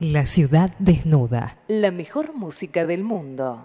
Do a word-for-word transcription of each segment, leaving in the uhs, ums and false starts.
La ciudad desnuda. La mejor música del mundo.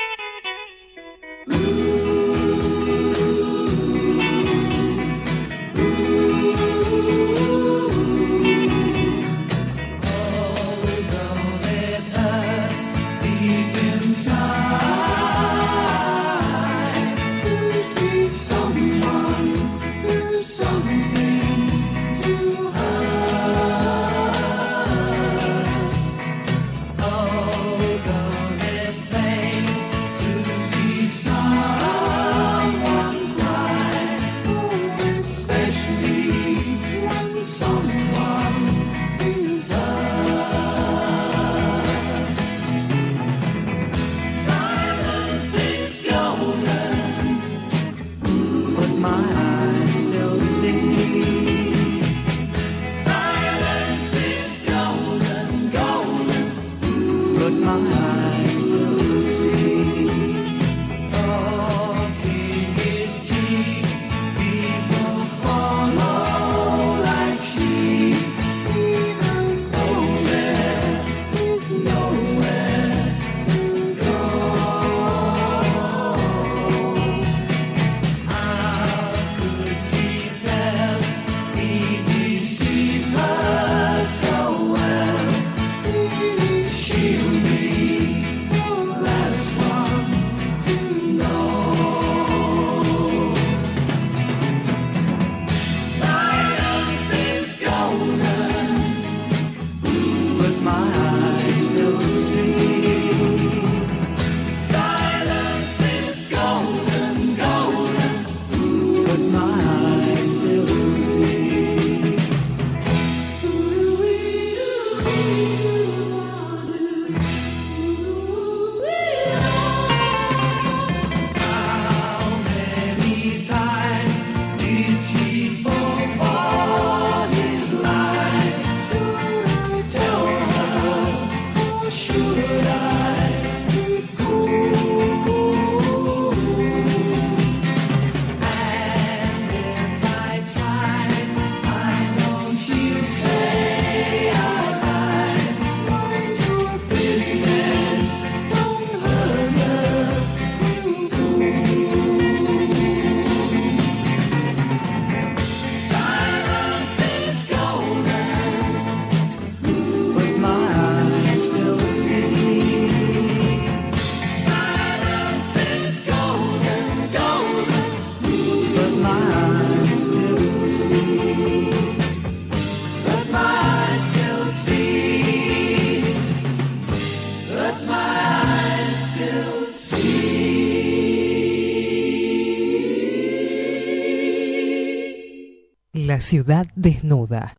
La ciudad desnuda.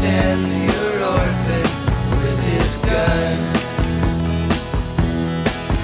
Stands your orphan with his gun.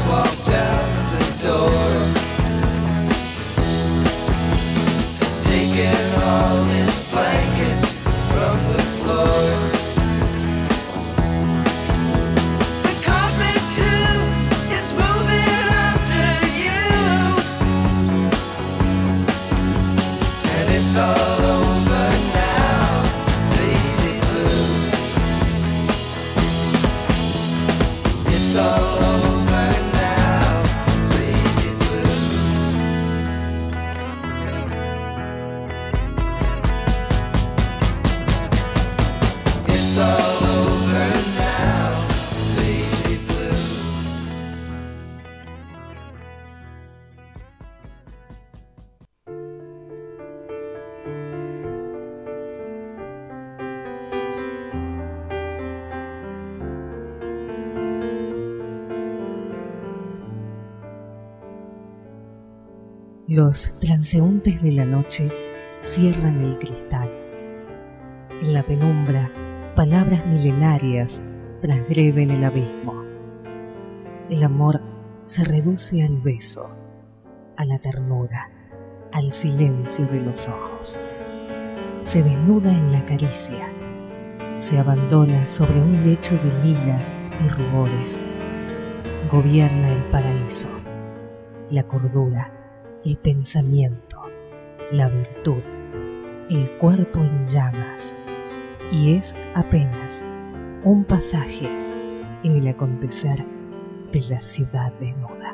Los transeúntes de la noche cierran el cristal. En la penumbra, palabras milenarias transgreden el abismo. El amor se reduce al beso, a la ternura, al silencio de los ojos. Se desnuda en la caricia, se abandona sobre un lecho de lilas y rubores. Gobierna el paraíso, la cordura, el pensamiento, la virtud, el cuerpo en llamas, y es apenas un pasaje en el acontecer de la ciudad desnuda.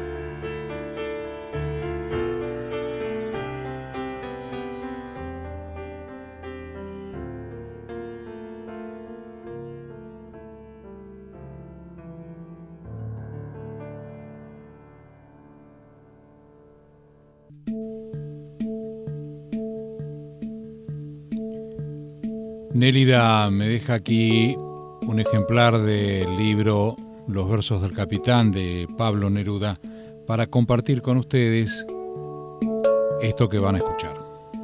Nélida me deja aquí un ejemplar del libro Los versos del capitán de Pablo Neruda para compartir con ustedes esto que van a escuchar.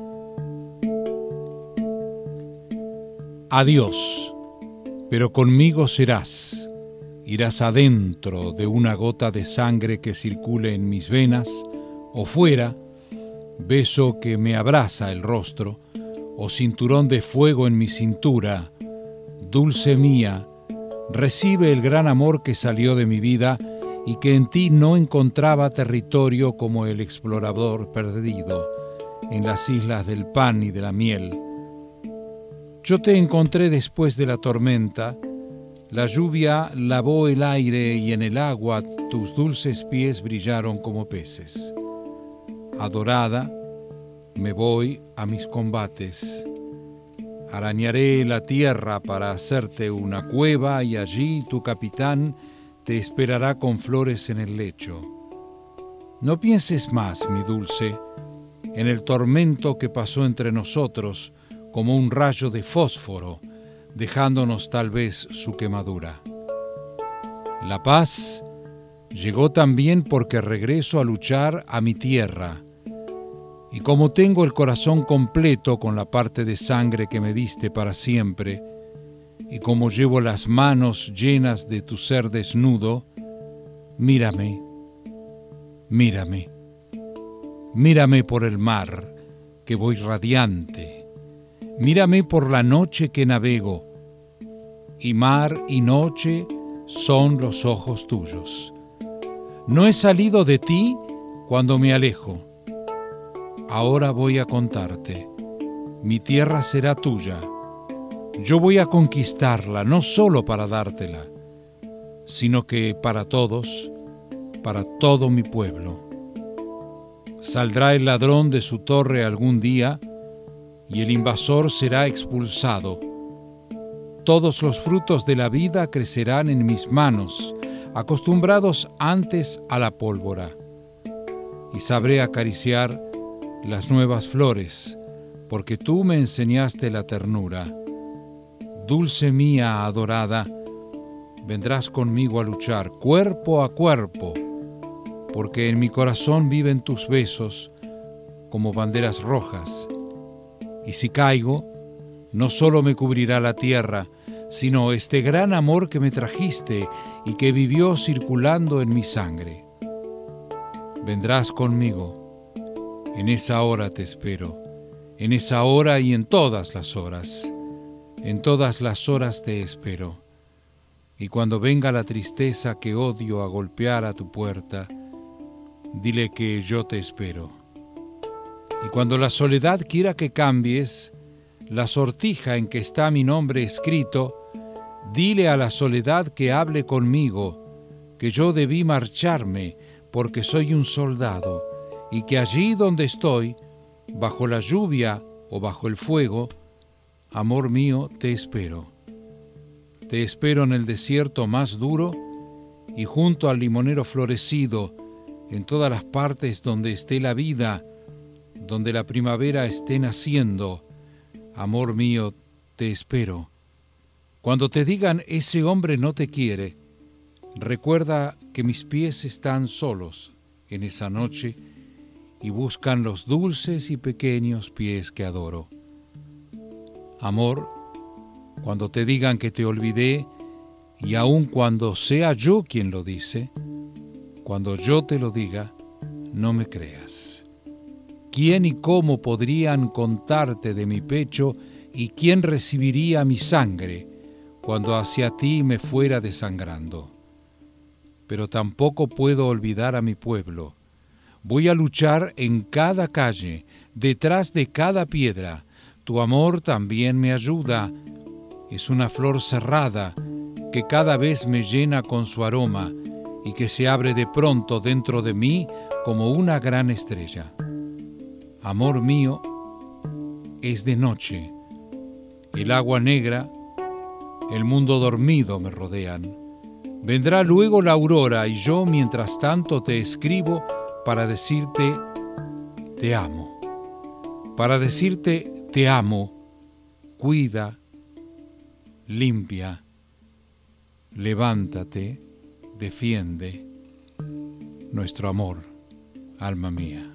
Adiós, pero conmigo serás. Irás adentro de una gota de sangre que circule en mis venas, o fuera, beso que me abraza el rostro, o cinturón de fuego en mi cintura. Dulce mía, recibe el gran amor que salió de mi vida y que en ti no encontraba territorio como el explorador perdido en las islas del pan y de la miel. Yo te encontré después de la tormenta, la lluvia lavó el aire y en el agua tus dulces pies brillaron como peces. Adorada, me voy a mis combates. Arañaré la tierra para hacerte una cueva y allí tu capitán te esperará con flores en el lecho. No pienses más, mi dulce, en el tormento que pasó entre nosotros como un rayo de fósforo, dejándonos tal vez su quemadura. La paz llegó también porque regreso a luchar a mi tierra, y como tengo el corazón completo con la parte de sangre que me diste para siempre, y como llevo las manos llenas de tu ser desnudo, mírame, mírame, mírame por el mar, que voy radiante, mírame por la noche que navego, y mar y noche son los ojos tuyos. No he salido de ti cuando me alejo. Ahora voy a contarte, mi tierra será tuya. Yo voy a conquistarla, no solo para dártela, sino que para todos, para todo mi pueblo. Saldrá el ladrón de su torre algún día y el invasor será expulsado. Todos los frutos de la vida crecerán en mis manos, acostumbrados antes a la pólvora, y sabré acariciar las nuevas flores, porque tú me enseñaste la ternura. Dulce mía adorada, vendrás conmigo a luchar cuerpo a cuerpo, porque en mi corazón viven tus besos como banderas rojas, y si caigo, no solo me cubrirá la tierra, sino este gran amor que me trajiste y que vivió circulando en mi sangre. Vendrás conmigo, en esa hora te espero, en esa hora y en todas las horas, en todas las horas te espero. Y cuando venga la tristeza que odio a golpear a tu puerta, dile que yo te espero. Y cuando la soledad quiera que cambies la sortija en que está mi nombre escrito, dile a la soledad que hable conmigo, que yo debí marcharme porque soy un soldado, y que allí donde estoy, bajo la lluvia o bajo el fuego, amor mío, te espero. Te espero en el desierto más duro y junto al limonero florecido, en todas las partes donde esté la vida, donde la primavera esté naciendo. Amor mío, te espero. Cuando te digan ese hombre no te quiere, recuerda que mis pies están solos en esa noche y buscan los dulces y pequeños pies que adoro. Amor, cuando te digan que te olvidé, y aun cuando sea yo quien lo dice, cuando yo te lo diga, no me creas. ¿Quién y cómo podrían contarte de mi pecho y quién recibiría mi sangre cuando hacia ti me fuera desangrando? Pero tampoco puedo olvidar a mi pueblo. Voy a luchar en cada calle, detrás de cada piedra. Tu amor también me ayuda. Es una flor cerrada que cada vez me llena con su aroma y que se abre de pronto dentro de mí como una gran estrella. Amor mío, es de noche. El agua negra, el mundo dormido me rodean. Vendrá luego la aurora y yo mientras tanto te escribo para decirte te amo. Para decirte te amo, cuida, limpia, levántate, defiende nuestro amor, alma mía.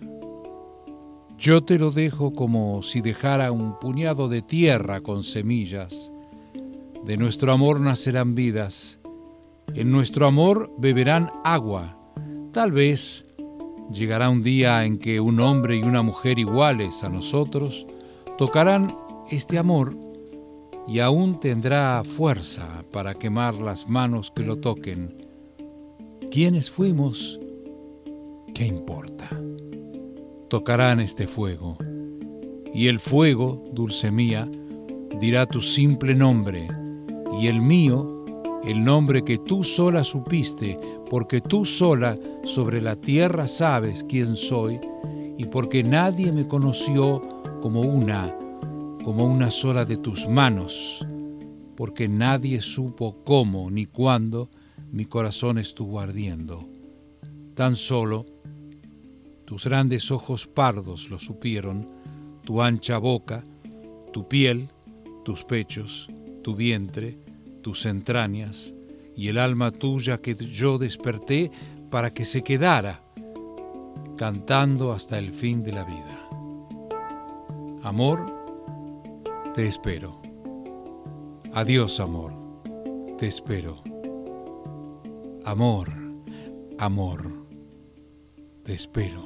Yo te lo dejo como si dejara un puñado de tierra con semillas. De nuestro amor nacerán vidas, en nuestro amor beberán agua. Tal vez llegará un día en que un hombre y una mujer iguales a nosotros tocarán este amor y aún tendrá fuerza para quemar las manos que lo toquen. ¿Quiénes fuimos? ¿Qué importa? Tocarán este fuego, y el fuego, dulce mía, dirá tu simple nombre, y el mío, el nombre que tú sola supiste, porque tú sola sobre la tierra sabes quién soy, y porque nadie me conoció como una, como una sola de tus manos, porque nadie supo cómo ni cuándo mi corazón estuvo ardiendo. Tan solo tus grandes ojos pardos lo supieron, tu ancha boca, tu piel, tus pechos, tu vientre, tus entrañas y el alma tuya que yo desperté para que se quedara cantando hasta el fin de la vida. Amor, te espero. Adiós, amor, te espero. Amor, amor, te espero.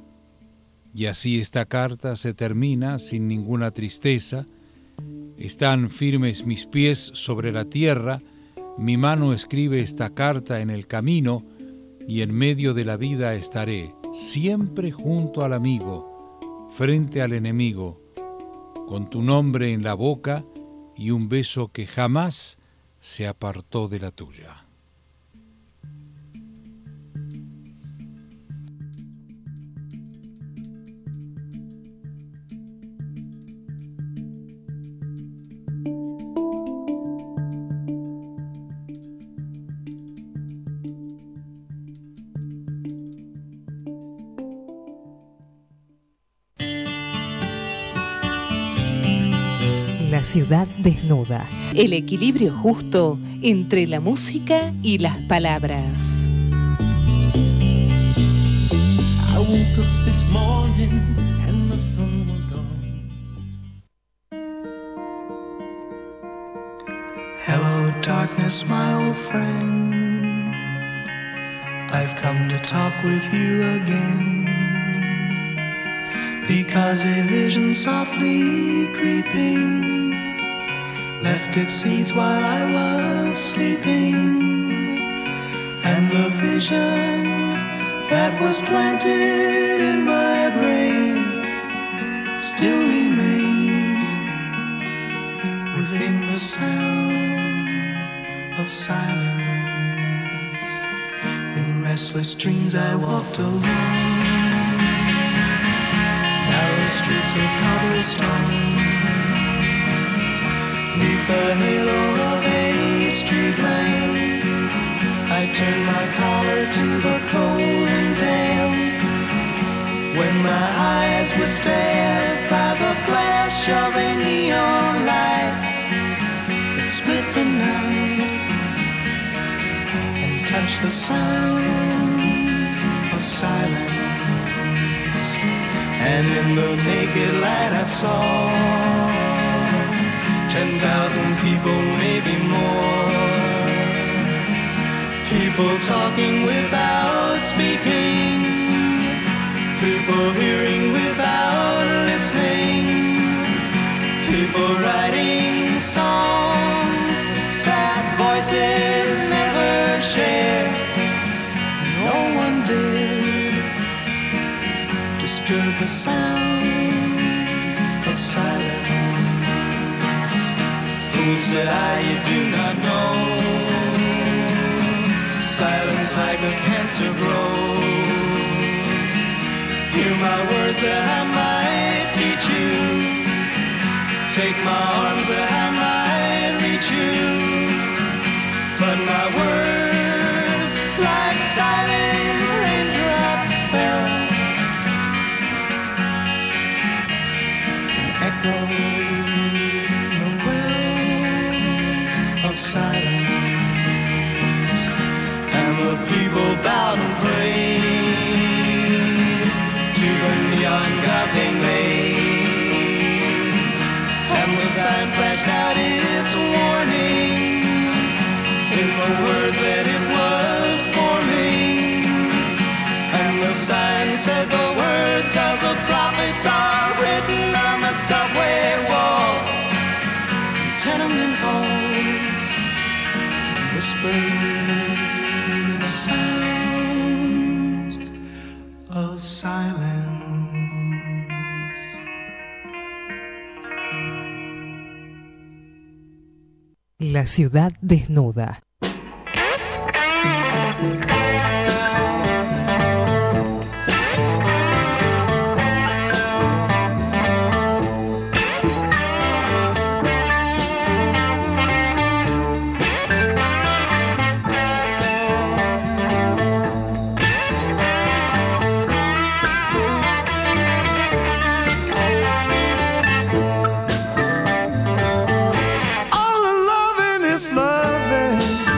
Y así esta carta se termina sin ninguna tristeza. Están firmes mis pies sobre la tierra, mi mano escribe esta carta en el camino, y en medio de la vida estaré, siempre junto al amigo, frente al enemigo, con tu nombre en la boca y un beso que jamás se apartó de la tuya. La ciudad desnuda. El equilibrio justo entre la música y las palabras. I woke up this morning and the sun was gone. Hello. darkness, my old friend. I've come to talk with you again, because a vision softly creeping left its seeds while I was sleeping, and the vision that was planted in my brain still remains within the sound of silence. In restless dreams I walked alone, narrow streets of cobblestone, neath the halo of a street lamp. I turned my collar to the cold and damp, when my eyes were stared by the flash of a neon light that split the night and touched the sound of silence. And in the naked light I saw ten thousand people, maybe more, people talking without speaking, people hearing without listening, people writing songs that voices never share. No one dared disturb the sound of silence. Fool said I, you do not know, silence like a cancer grows. Hear my words that I might teach you, take my arms that I might reach you, but my words like silent raindrops fell and echoed the wells of silence. The people bowed and prayed to the neon god they made, and the sign flashed out its warning in the words that it was forming. And the sign said the words of the prophets are written on the subway walls, tenement halls, whispered sounds of silence. La ciudad desnuda. All the loving is loving,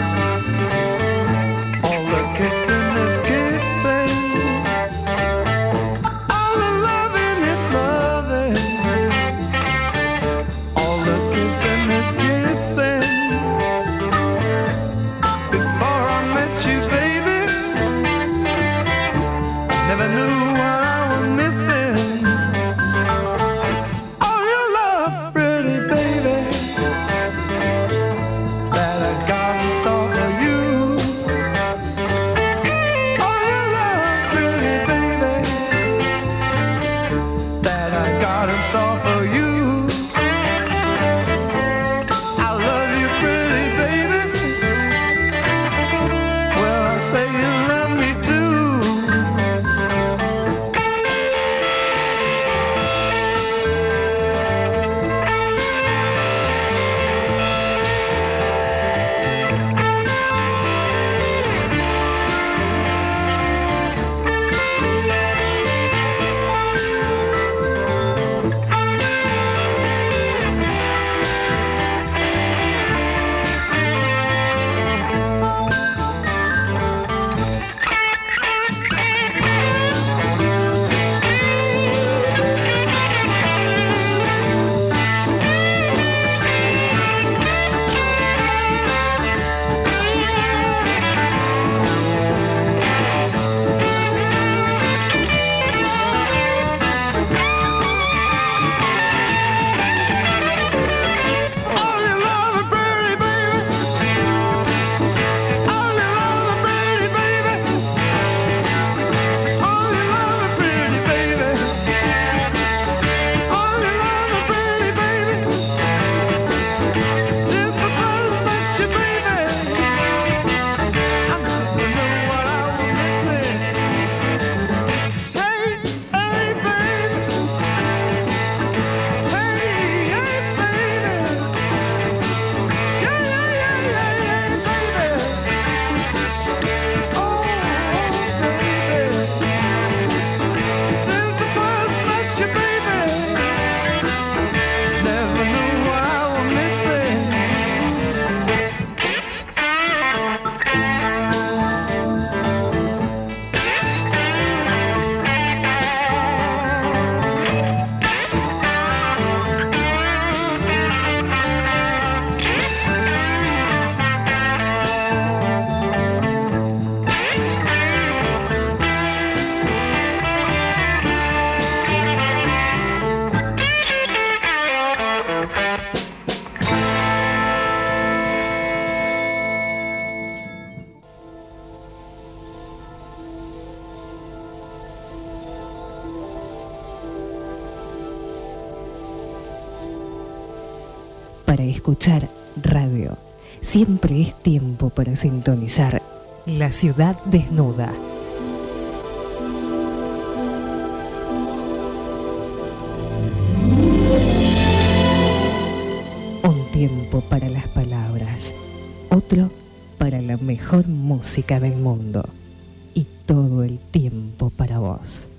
para escuchar radio. Siempre es tiempo para sintonizar La Ciudad Desnuda. Un tiempo para las palabras, otro para la mejor música del mundo y todo el tiempo para vos.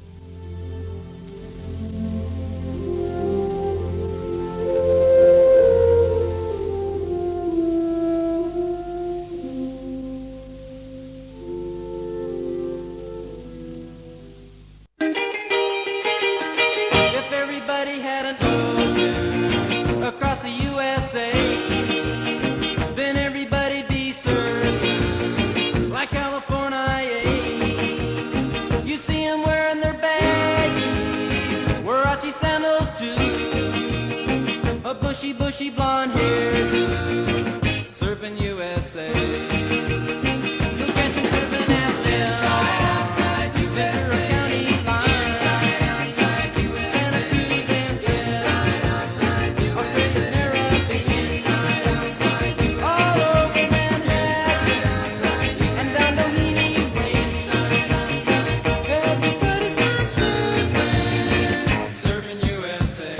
Bushy, bushy blonde hair, surfing U S A. You'll catch him surfing out there, inside, outside U S A. County line, inside, outside U S A. Santa Cruz and inside, outside U S A. Australia's Caribbean, inside, outside U S A. All over Manhattan, outside U S A. And down Doheny Way, inside, outside. Everybody's gone surfing, surfing U S A.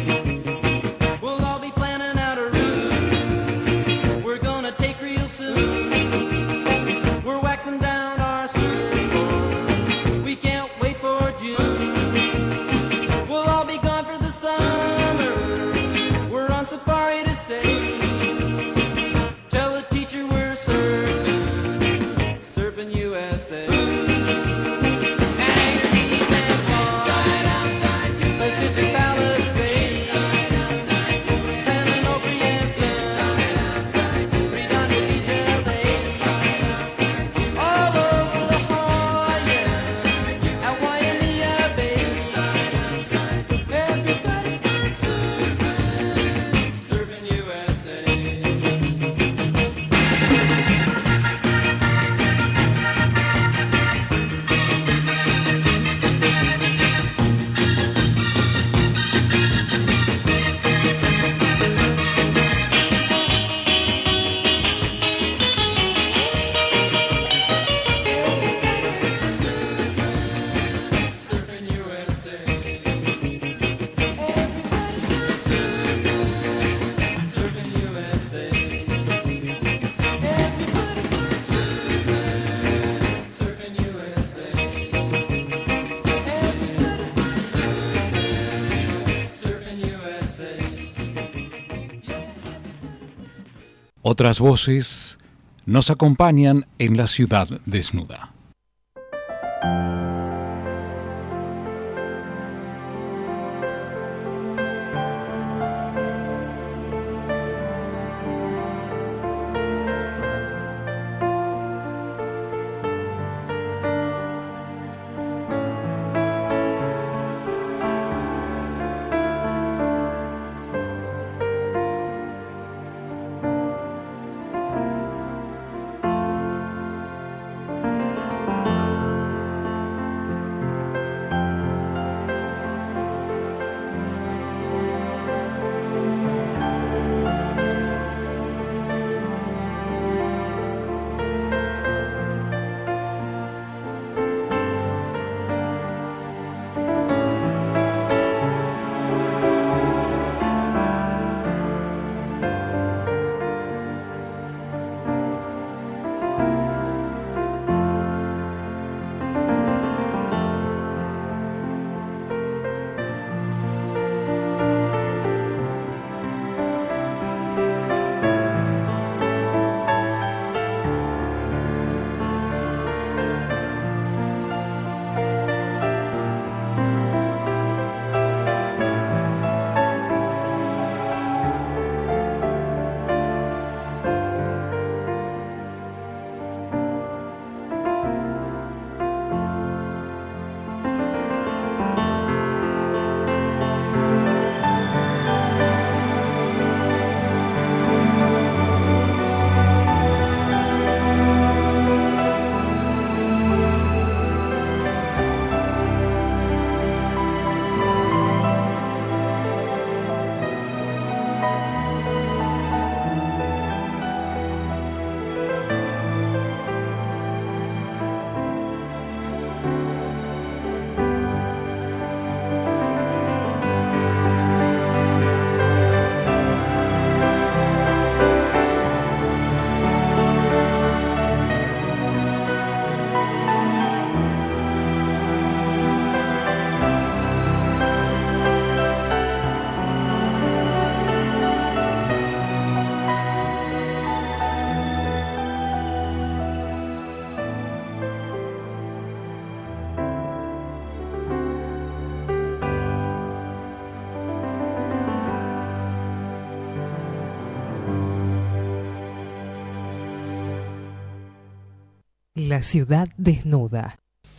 Down our surfboard, we can't wait for June. We'll all be gone for the summer, we're on safari to stay. Tell the teacher we're surfing, surfing U S A. Anchorage and Swan, Pacific Palisades, San Onofre and Sun, Redondo Beach, L A. Otras voces nos acompañan en La Ciudad Desnuda. Una ciudad desnuda.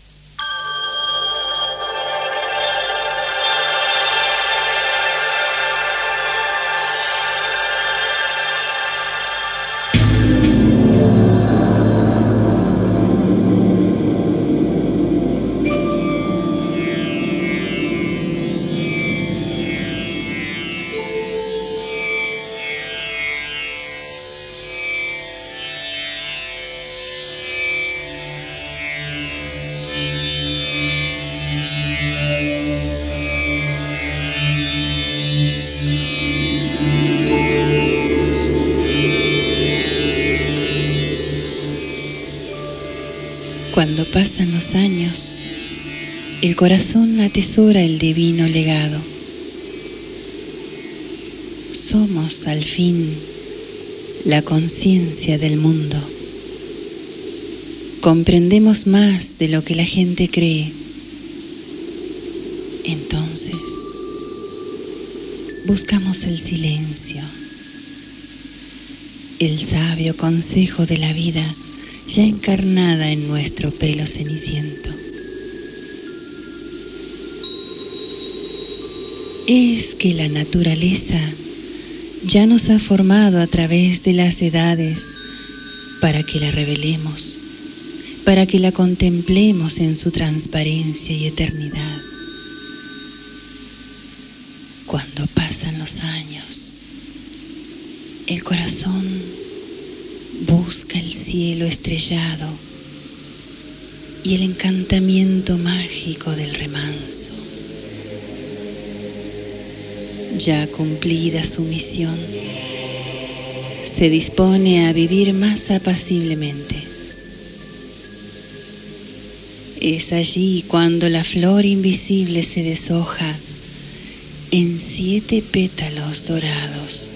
Cuando pasan los años, el corazón atesora el divino legado. Somos, al fin, la conciencia del mundo. Comprendemos más de lo que la gente cree. Entonces, buscamos el silencio, el sabio consejo de la vida ya encarnada en nuestro pelo ceniciento. Es que la naturaleza ya nos ha formado a través de las edades para que la revelemos, para que la contemplemos en su transparencia y eternidad. Cuando pasan los años, el corazón busca el cielo estrellado y el encantamiento mágico del remanso. Ya cumplida su misión, se dispone a vivir más apaciblemente. Es allí cuando la flor invisible se deshoja en siete pétalos dorados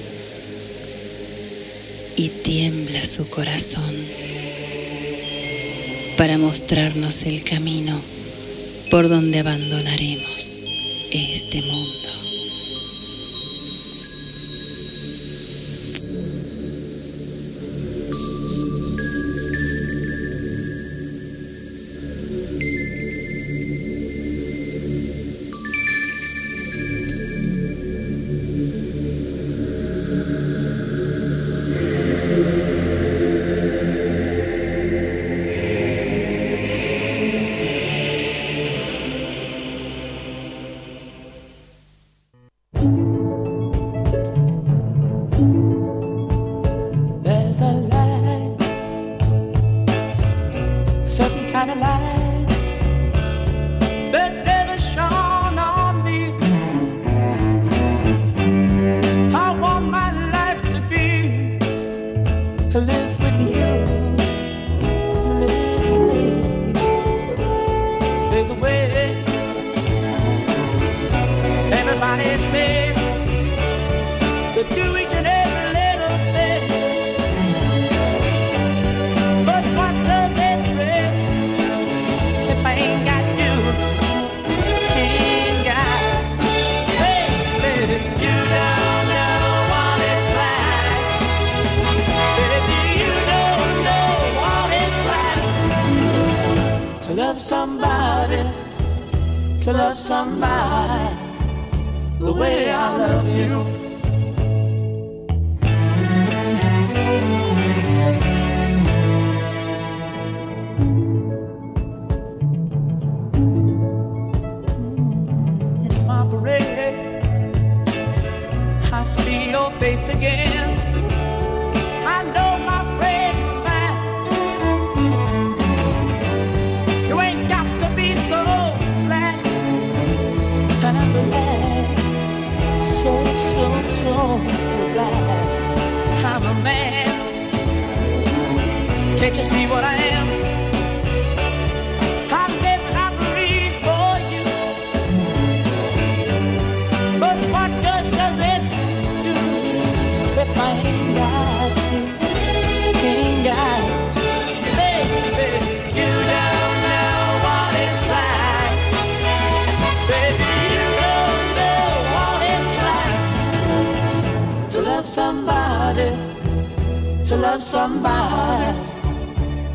y tiembla su corazón para mostrarnos el camino por donde abandonaremos este mundo.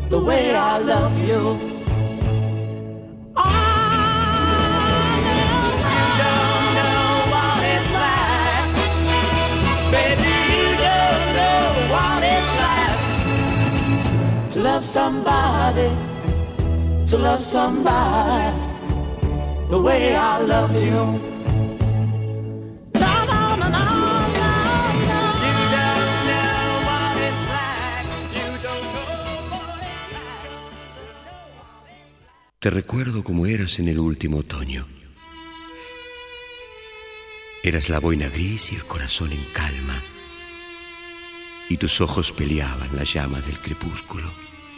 the way I love you. To love somebody, to love somebody, the way I love you. No, no, no, no, no, no. You don't know what it's like. You don't know what it's like. Te recuerdo como eras en el último otoño. Eras la boina gris y el corazón en calma, y tus ojos peleaban las llamas del crepúsculo,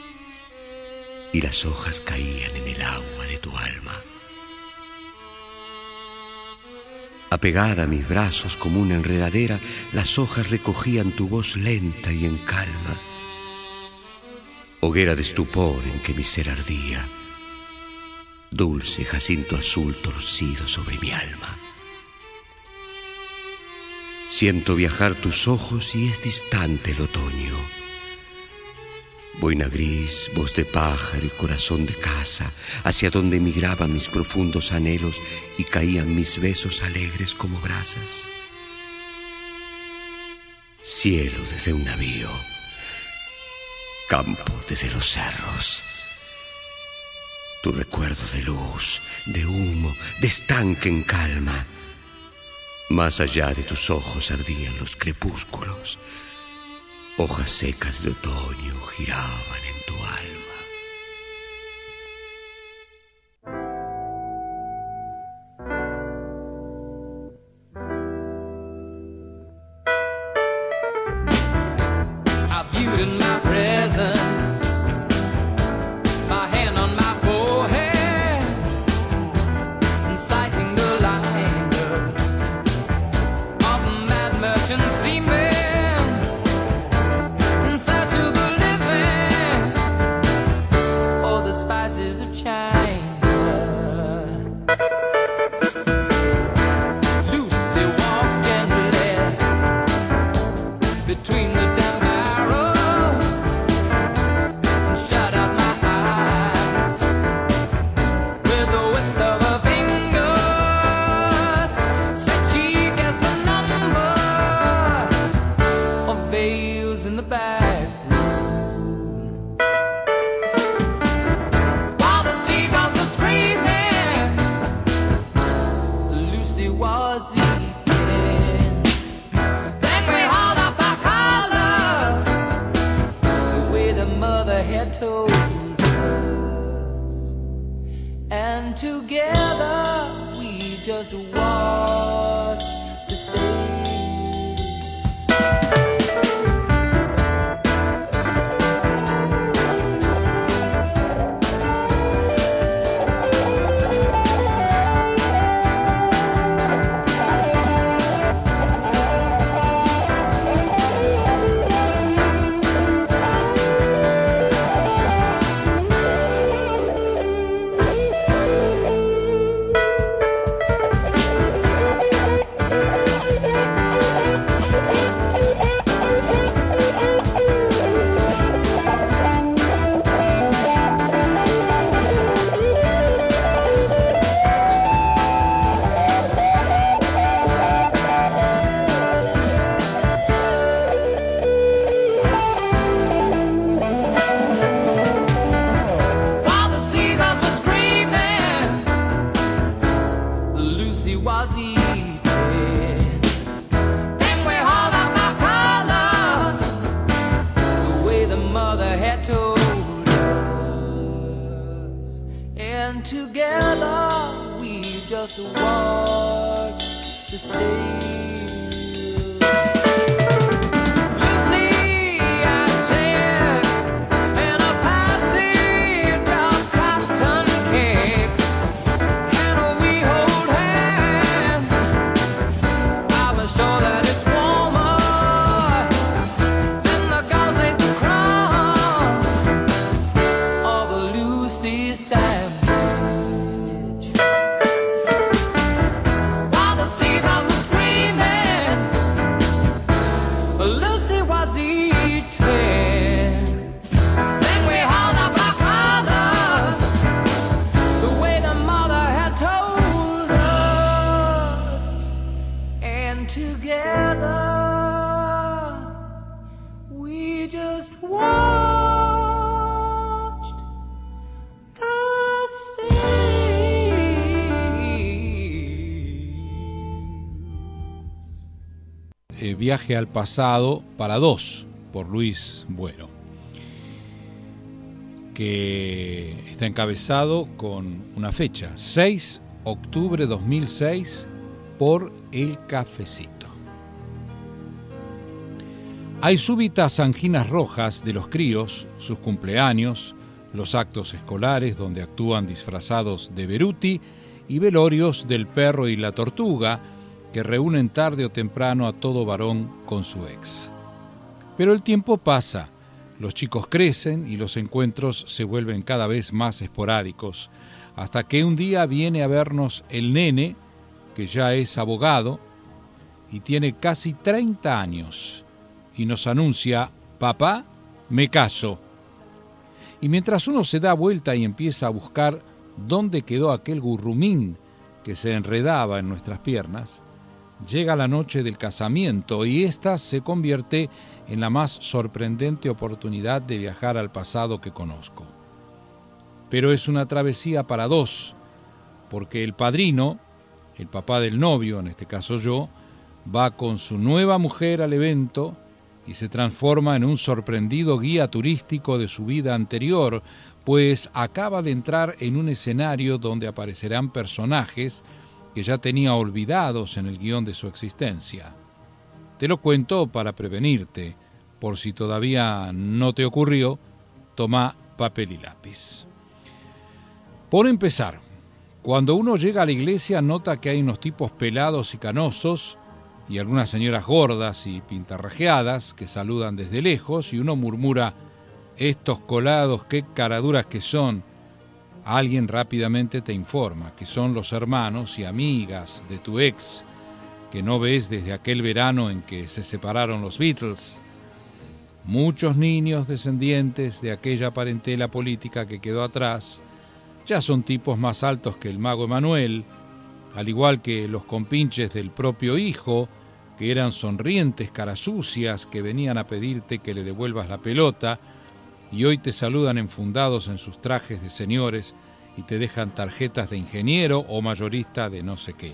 y las hojas caían en el agua de tu alma. Apegada a mis brazos como una enredadera, las hojas recogían tu voz lenta y en calma, hoguera de estupor en que mi ser ardía, dulce jacinto azul torcido sobre mi alma. Siento viajar tus ojos y es distante el otoño. Boina gris, voz de pájaro y corazón de casa, hacia donde migraban mis profundos anhelos y caían mis besos alegres como brasas. Cielo desde un navío, campo desde los cerros. Tu recuerdo de luz, de humo, de estanque en calma. Más allá de tus ojos ardían los crepúsculos. Hojas secas de otoño giraban en tu alma. I viewed in my presence, my hand on my forehead, inciting the liners of mad merchant seamen. Told us, and together we just watched the sea. Sandwich. While the seagulls were screaming. together. We just watched the sea. Eh, Viaje al pasado para dos, por Luis Bueno, que está encabezado con una fecha, seis de octubre de dos mil seis, por El Cafecito. Hay súbitas anginas rojas de los críos, sus cumpleaños, los actos escolares donde actúan disfrazados de Beruti y velorios del perro y la tortuga que reúnen tarde o temprano a todo varón con su ex. Pero el tiempo pasa, los chicos crecen y los encuentros se vuelven cada vez más esporádicos, hasta que un día viene a vernos el nene, que ya es abogado y tiene casi treinta años, y nos anuncia: papá, me caso. Y mientras uno se da vuelta y empieza a buscar dónde quedó aquel gurrumín que se enredaba en nuestras piernas, llega la noche del casamiento y ésta se convierte en la más sorprendente oportunidad de viajar al pasado que conozco. Pero es una travesía para dos, porque el padrino, el papá del novio, en este caso yo, va con su nueva mujer al evento y se transforma en un sorprendido guía turístico de su vida anterior, pues acaba de entrar en un escenario donde aparecerán personajes que ya tenía olvidados en el guión de su existencia. Te lo cuento para prevenirte, por si todavía no te ocurrió, toma papel y lápiz. Por empezar, cuando uno llega a la iglesia nota que hay unos tipos pelados y canosos y algunas señoras gordas y pintarrajeadas que saludan desde lejos y uno murmura: estos colados, qué caraduras que son. Alguien rápidamente te informa que son los hermanos y amigas de tu ex, que no ves desde aquel verano en que se separaron los Beatles. Muchos niños descendientes de aquella parentela política que quedó atrás ya son tipos más altos que el mago Emanuel, al igual que los compinches del propio hijo, que eran sonrientes caras sucias que venían a pedirte que le devuelvas la pelota y hoy te saludan enfundados en sus trajes de señores y te dejan tarjetas de ingeniero o mayorista de no sé qué.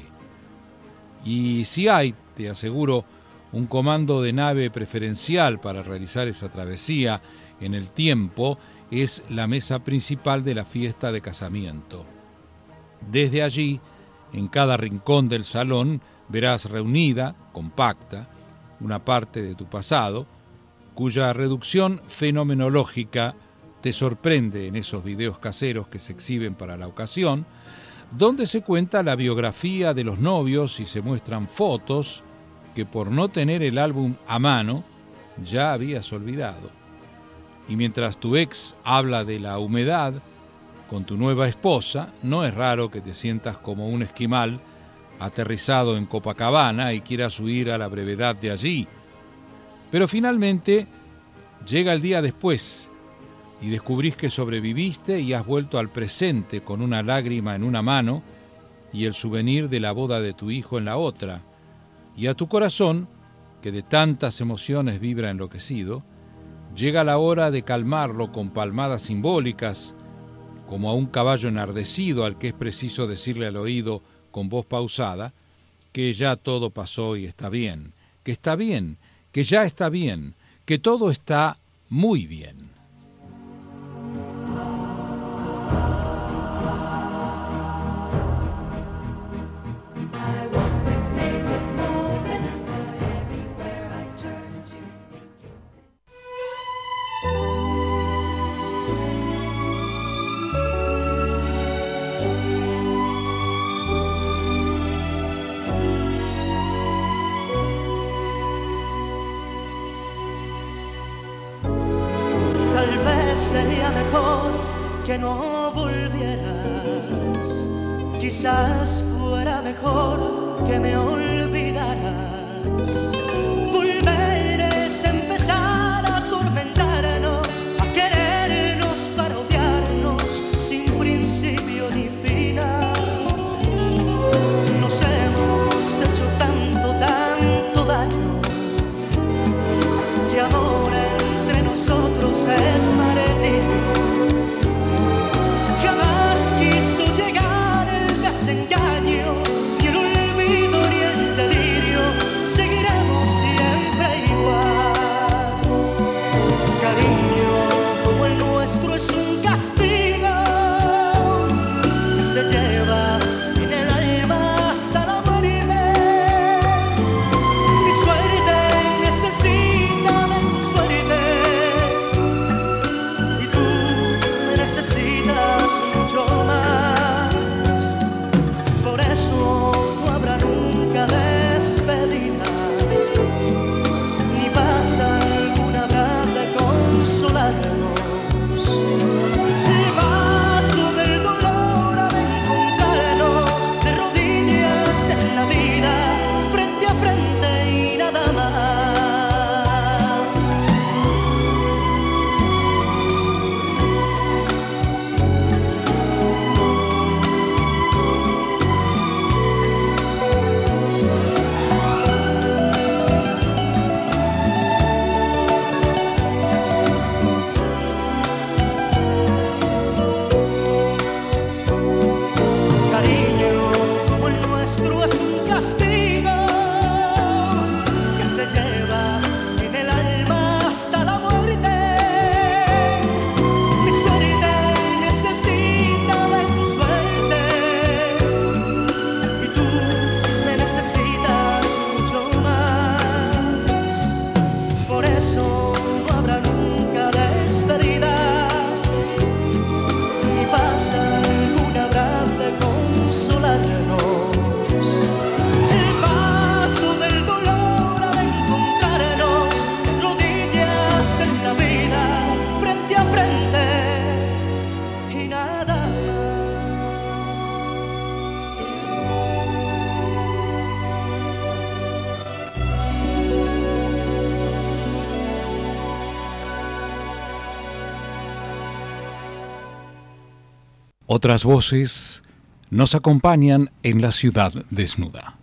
Y si hay, te aseguro, un comando de nave preferencial para realizar esa travesía en el tiempo, es la mesa principal de la fiesta de casamiento. Desde allí, en cada rincón del salón, verás reunida, compacta, una parte de tu pasado, cuya reducción fenomenológica te sorprende en esos videos caseros que se exhiben para la ocasión, donde se cuenta la biografía de los novios y se muestran fotos que por no tener el álbum a mano ya habías olvidado. Y mientras tu ex habla de la humedad con tu nueva esposa, no es raro que te sientas como un esquimal aterrizado en Copacabana y quieras huir a la brevedad de allí. Pero finalmente llega el día después y descubrís que sobreviviste y has vuelto al presente con una lágrima en una mano y el souvenir de la boda de tu hijo en la otra. Y a tu corazón, que de tantas emociones vibra enloquecido, llega la hora de calmarlo con palmadas simbólicas, como a un caballo enardecido al que es preciso decirle al oído con voz pausada que ya todo pasó y está bien, que está bien, que ya está bien, que todo está muy bien. Sería mejor que no volvieras, quizás fuera mejor que me olvidaras. Volver es empezar a atormentarnos, a querernos para odiarnos sin principio ni final. Nos hemos hecho tanto, tanto daño Otras voces nos acompañan en la ciudad desnuda.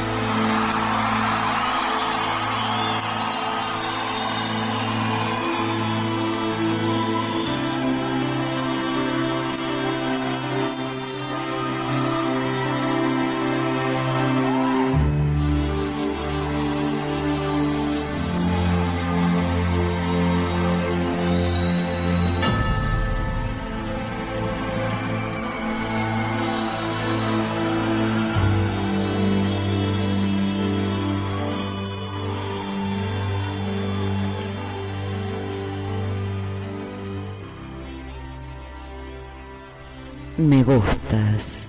Me gustas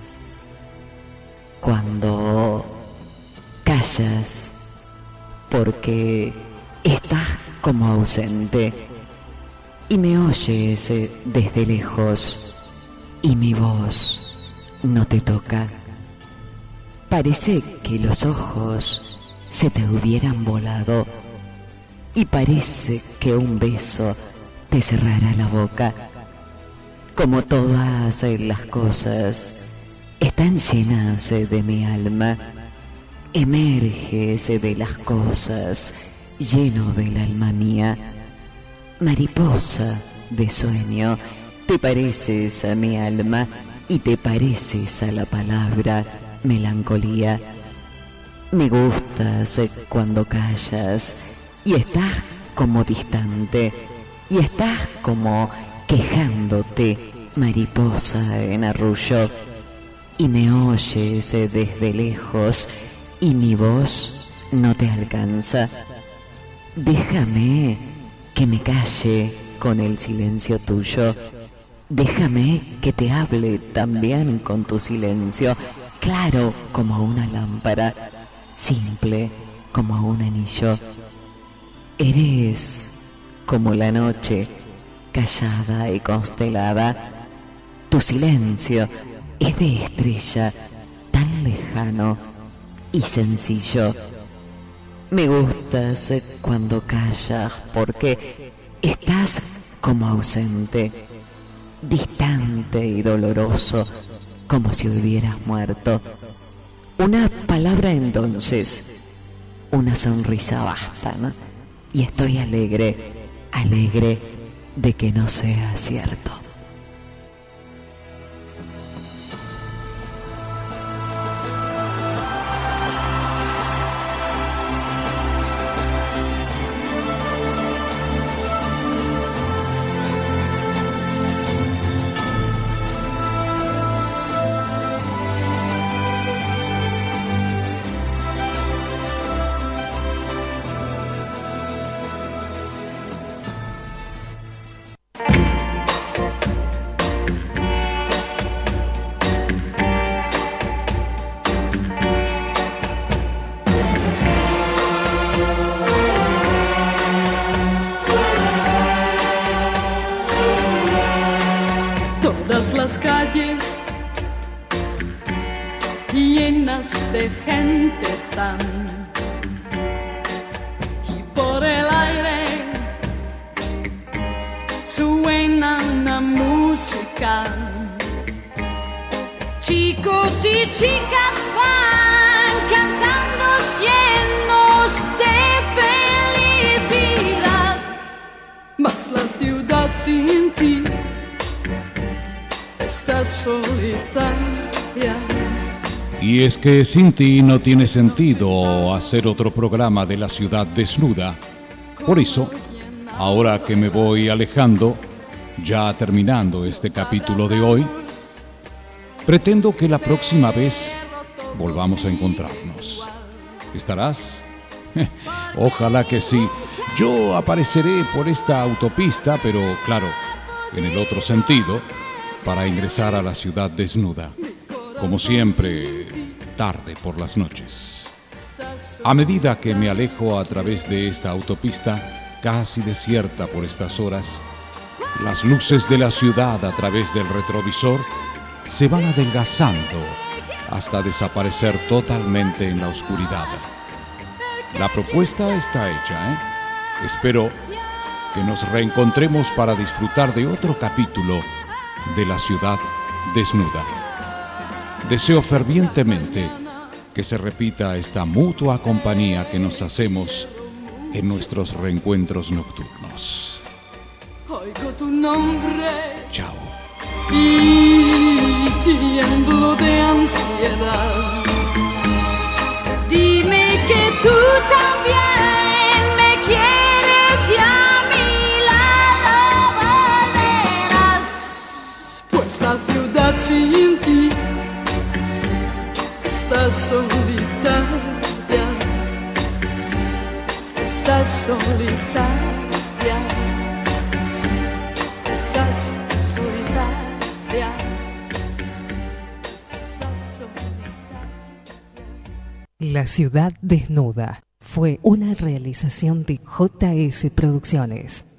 cuando callas, porque estás como ausente y me oyes desde lejos y mi voz no te toca. Parece que los ojos se te hubieran volado y parece que un beso te cerrará la boca. Como todas las cosas están llenas de mi alma, emerges de las cosas lleno del alma mía. Mariposa de sueño, te pareces a mi alma y te pareces a la palabra melancolía. Me gustas cuando callas y estás como distante y estás como quejándote, mariposa en arrullo, y me oyes desde lejos y mi voz no te alcanza. Déjame que me calle con el silencio tuyo, déjame que te hable también con tu silencio, claro como una lámpara, simple como un anillo. Eres como la noche, callada y constelada. Tu silencio es de estrella, tan lejano y sencillo. Me gustas cuando callas porque estás como ausente, distante y doloroso, como si hubieras muerto. Una palabra entonces, una sonrisa bastan, y estoy alegre, alegre de que no sea cierto. Las calles llenas de gente están y por el aire suena una música. Chicos y chicas van cantando llenos de felicidad, mas la ciudad sin ti está solitaria. Y es que sin ti no tiene sentido hacer otro programa de la ciudad desnuda. Por eso, ahora que me voy alejando, ya terminando este capítulo de hoy, pretendo que la próxima vez volvamos a encontrarnos. ¿Estarás? Ojalá que sí. Yo apareceré por esta autopista, pero claro, en el otro sentido, para ingresar a la ciudad desnuda, como siempre, tarde por las noches. A medida que me alejo a través de esta autopista, casi desierta por estas horas, las luces de la ciudad a través del retrovisor se van adelgazando hasta desaparecer totalmente en la oscuridad. La propuesta está hecha, ¿eh? Espero que nos reencontremos para disfrutar de otro capítulo de la ciudad desnuda. Deseo fervientemente que se repita esta mutua compañía que nos hacemos en nuestros reencuentros nocturnos. Oigo tu nombre Chao. y tiemblo de ansiedad. Dime que tú también me quieres y a mi lado volverás. Pues la ciudad sin ti está solitaria, está solitaria, estás solitaria, estás solitaria. La ciudad desnuda fue una realización de J S Producciones.